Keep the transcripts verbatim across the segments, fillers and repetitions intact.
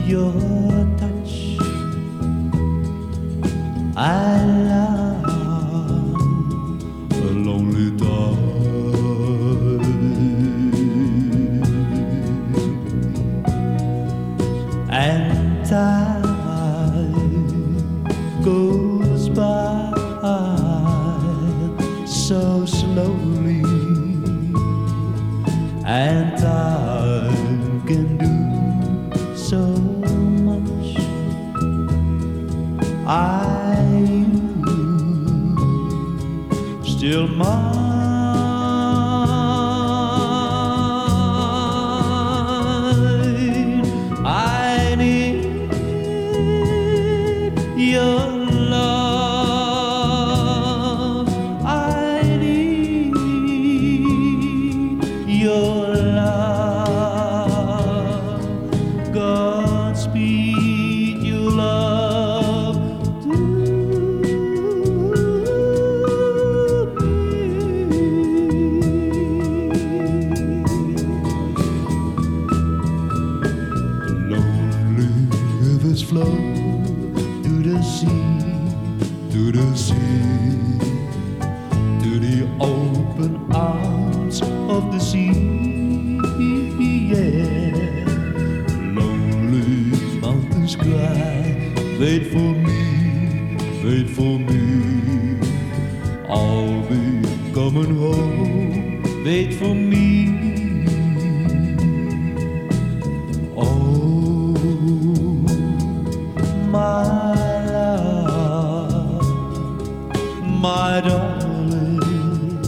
your touch. I love a lonely dark, and time goes by so slowly, and time can do so much. I still mine. I need your love. I need your love. Godspeed your love to flow to the sea, to the sea, to the open arms of the sea. Yeah, lonely mountains cry, wait for me, wait for me. I'll be coming home, wait for me. My love, my darling,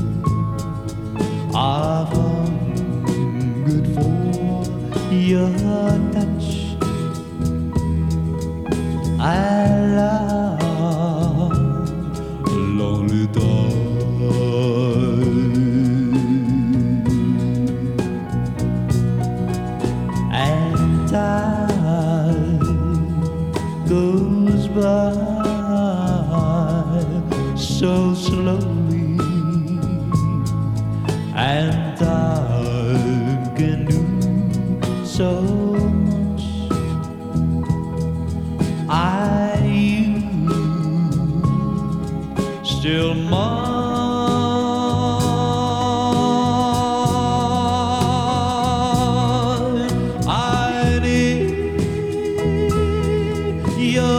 I've hungered for your touch. I love a lonely dark, and I goes by so slowly, and time can do so much. I you still mine. I need your